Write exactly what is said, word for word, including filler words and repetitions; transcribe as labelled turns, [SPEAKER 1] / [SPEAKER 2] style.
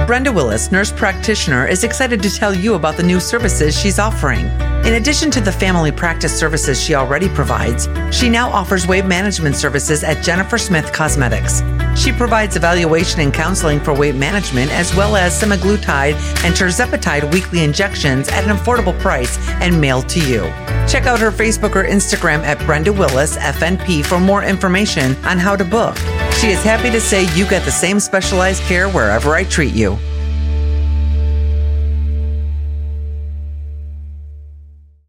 [SPEAKER 1] Brenda Willis, nurse practitioner, is excited to tell you about the new services she's offering. In addition to the family practice services she already provides, she now offers weight management services at Jennifer Smith Cosmetics. She provides evaluation and counseling for weight management, as well as semaglutide and tirzepatide weekly injections at an affordable price and mailed to you. Check out her Facebook or Instagram at Brenda Willis F N P for more information on how to book. She is happy to say you get the same specialized care wherever I treat you.